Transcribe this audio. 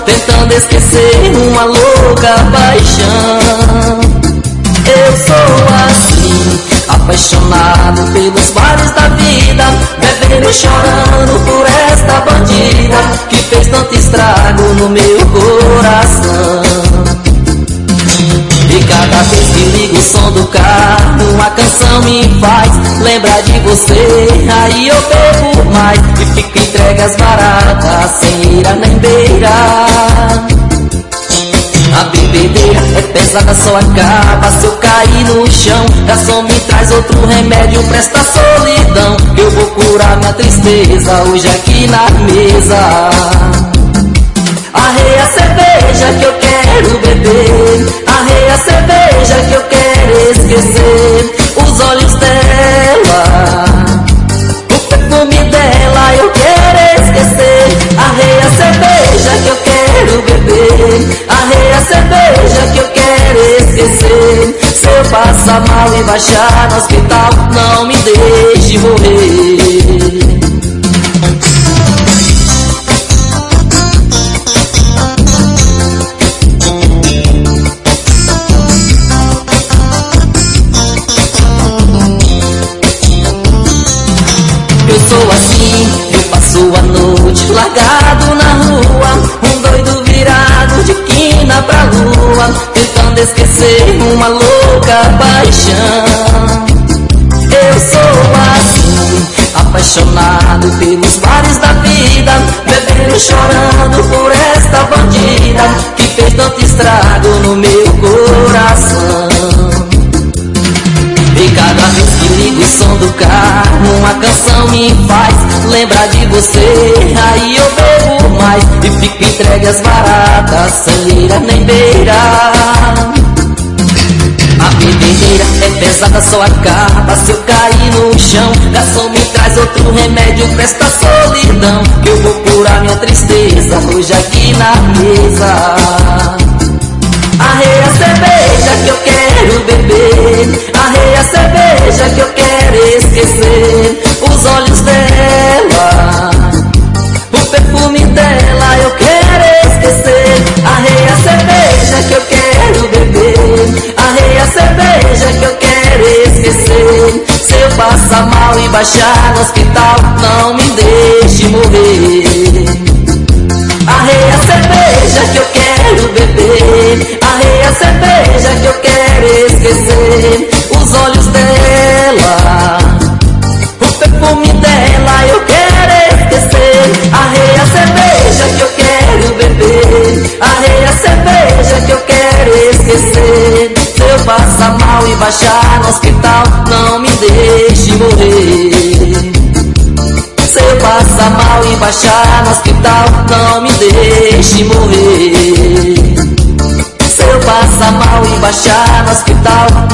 tentando esquecer uma louca paixão. Eu sou assim, apaixonado pelos bares da vida, bebendo e chorando por esta bandida que fez tanto estrago no meu coração. E cada vez que ligo o som do carro, uma canção me faz lembrar de você. Aí eu bebo mais e fico entregue às baratas, sem ira nem beira. A bebedeira é pesada, só acaba se eu cair no chão. Garçom, me traz outro remédio pra esta solidão. Eu vou curar minha tristeza hoje aqui na mesa. Arreia a cerveja que eu quero beber, arreia a cerveja que eu quero esquecer. Os olhos dela, o perfume dela eu quero esquecer. Arreia a cerveja que eu quero beber, arreia a cerveja que eu quero esquecer. Se eu passar mal e baixar no hospital, não me deixe morrer. Eu sou assim, eu passo a noite largado na rua, um doido virado de quina pra lua, tentando esquecer uma louca paixão. Eu sou assim, apaixonado pelos bares da vida, bebendo e chorando por esta bandida que fez tanto estrago no meu coração. E cada vez que ligo o som do carro, uma canção me faz lembrar de você. Aí eu bebo mais e fico entregue às baratas, sem ira nem beira. A bebedeira é pesada, só acaba se eu cair no chão. Garçom, me traz outro remédio pra esta solidão, que eu vou curar minha tristeza hoje aqui na mesa. Arreia a cerveja que eu quero beber, arreia a cerveja que eu quero esquecer. Os olhos dela, o perfume dela eu quero esquecer. Arreia a cerveja que eu quero beber, arreia a cerveja que eu quero esquecer. Se eu passar mal e baixar no hospital, não me deixe morrer. Arreia a cerveja que eu quero beber, arreia a cerveja que eu quero esquecer. Os olhos dela, o perfume dela eu quero esquecer. Arreia a cerveja que eu quero beber, arreia a cerveja que eu quero esquecer. Se eu passar mal e baixar no hospital, não me deixe morrer. Se eu passar mal e baixar no hospital, não me deixe morrer. Se eu passar mal e baixar no hospital,